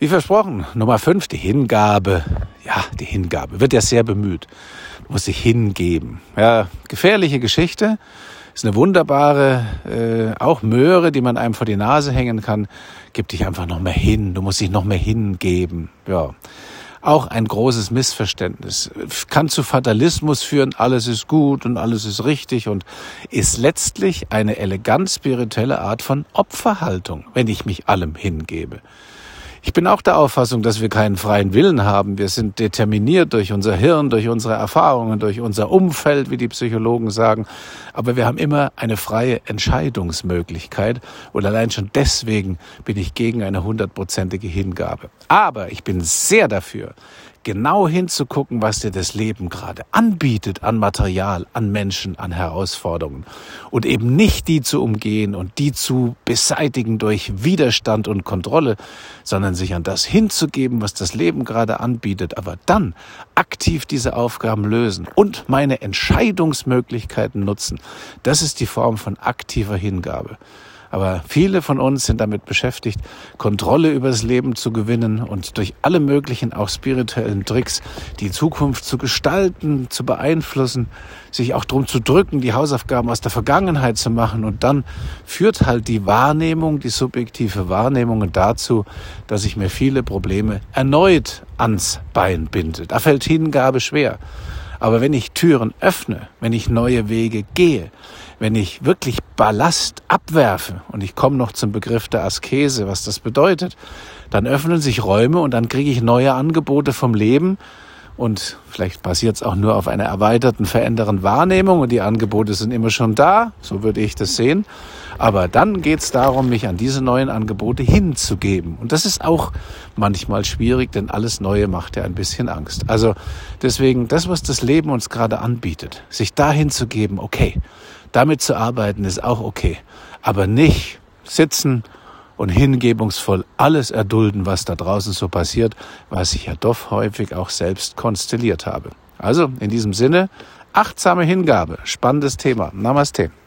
Wie versprochen, Nummer 5, die Hingabe. Ja, die Hingabe wird ja sehr bemüht. Du musst dich hingeben. Ja, gefährliche Geschichte. Ist eine wunderbare, auch Möhre, die man einem vor die Nase hängen kann. Gib dich einfach noch mehr hin. Du musst dich noch mehr hingeben. Ja. Auch ein großes Missverständnis. Kann zu Fatalismus führen, alles ist gut und alles ist richtig und ist letztlich eine elegant spirituelle Art von Opferhaltung, wenn ich mich allem hingebe. Ich bin auch der Auffassung, dass wir keinen freien Willen haben. Wir sind determiniert durch unser Hirn, durch unsere Erfahrungen, durch unser Umfeld, wie die Psychologen sagen. Aber wir haben immer eine freie Entscheidungsmöglichkeit. Und allein schon deswegen bin ich gegen eine 100%ige Hingabe. Aber ich bin sehr dafür, genau hinzugucken, was dir das Leben gerade anbietet an Material, an Menschen, an Herausforderungen. Und eben nicht die zu umgehen und die zu beseitigen durch Widerstand und Kontrolle, sondern sich an das hinzugeben, was das Leben gerade anbietet, aber dann aktiv diese Aufgaben lösen und meine Entscheidungsmöglichkeiten nutzen. Das ist die Form von aktiver Hingabe. Aber viele von uns sind damit beschäftigt, Kontrolle über das Leben zu gewinnen und durch alle möglichen, auch spirituellen Tricks, die Zukunft zu gestalten, zu beeinflussen, sich auch drum zu drücken, die Hausaufgaben aus der Vergangenheit zu machen. Und dann führt halt die Wahrnehmung, die subjektive Wahrnehmung dazu, dass ich mir viele Probleme erneut ans Bein binde. Da fällt Hingabe schwer. Aber wenn ich Türen öffne, wenn ich neue Wege gehe, wenn ich wirklich Ballast abwerfe, und ich komme noch zum Begriff der Askese, was das bedeutet, dann öffnen sich Räume und dann kriege ich neue Angebote vom Leben. Und vielleicht basiert es auch nur auf einer erweiterten, verändernden Wahrnehmung und die Angebote sind immer schon da, so würde ich das sehen. Aber dann geht es darum, mich an diese neuen Angebote hinzugeben. Und das ist auch manchmal schwierig, denn alles Neue macht ja ein bisschen Angst. Also deswegen, das, was das Leben uns gerade anbietet, sich dahin zu geben, okay, damit zu arbeiten ist auch okay. Aber nicht sitzen und hingebungsvoll alles erdulden, was da draußen so passiert, was ich ja doch häufig auch selbst konstelliert habe. Also in diesem Sinne, achtsame Hingabe, spannendes Thema. Namaste.